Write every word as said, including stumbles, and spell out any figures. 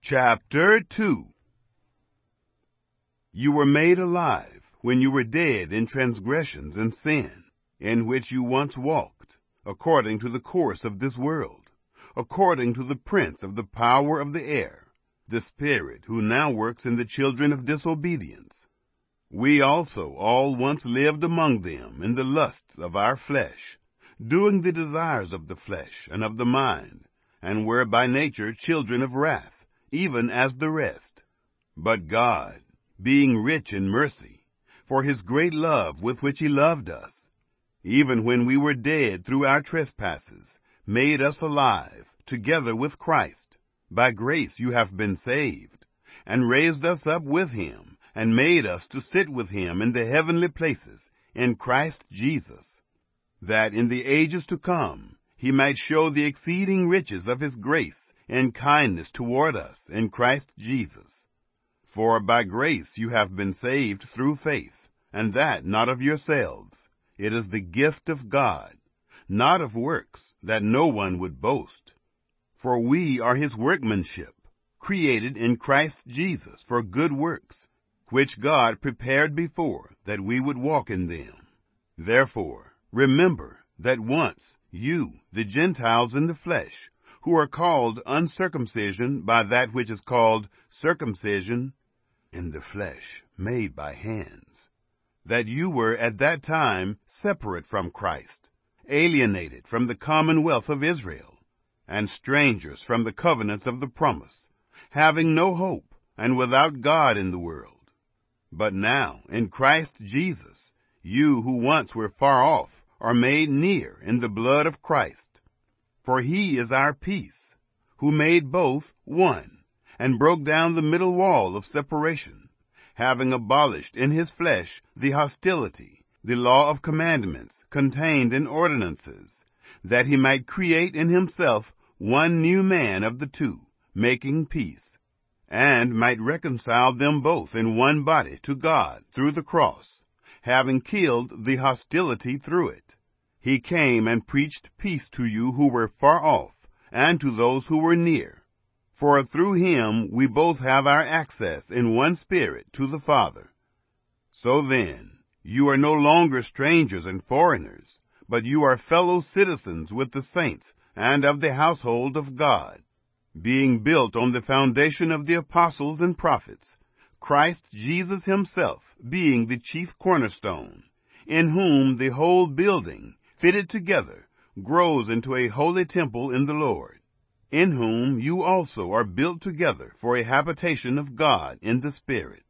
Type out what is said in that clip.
Chapter two. You were made alive when you were dead in transgressions and sin, in which you once walked, according to the course of this world, according to the prince of the power of the air, the spirit who now works in the children of disobedience. We also all once lived among them in the lusts of our flesh, doing the desires of the flesh and of the mind, and were by nature children of wrath, even as the rest. But God, being rich in mercy, for his great love with which he loved us, even when we were dead through our trespasses, made us alive together with Christ. By grace you have been saved, and raised us up with him, and made us to sit with him in the heavenly places in Christ Jesus, that in the ages to come he might show the exceeding riches of his grace and kindness toward us in Christ Jesus. For by grace you have been saved through faith, and that not of yourselves. It is the gift of God, not of works, that no one would boast. For we are his workmanship, created in Christ Jesus for good works, which God prepared before that we would walk in them. Therefore, remember that once you, the Gentiles in the flesh, who are called uncircumcision by that which is called circumcision in the flesh, made by hands, that you were at that time separate from Christ, alienated from the commonwealth of Israel, and strangers from the covenants of the promise, having no hope and without God in the world. But now, in Christ Jesus, you who once were far off are made near in the blood of Christ. For he is our peace, who made both one, and broke down the middle wall of separation, having abolished in his flesh the hostility, the law of commandments contained in ordinances, that he might create in himself one new man of the two, making peace, and might reconcile them both in one body to God through the cross, having killed the hostility through it. He came and preached peace to you who were far off, and to those who were near. For through him we both have our access in one Spirit to the Father. So then, you are no longer strangers and foreigners, but you are fellow citizens with the saints and of the household of God, being built on the foundation of the apostles and prophets, Christ Jesus himself being the chief cornerstone, in whom the whole building, fitted together, grows into a holy temple in the Lord, in whom you also are built together for a habitation of God in the Spirit.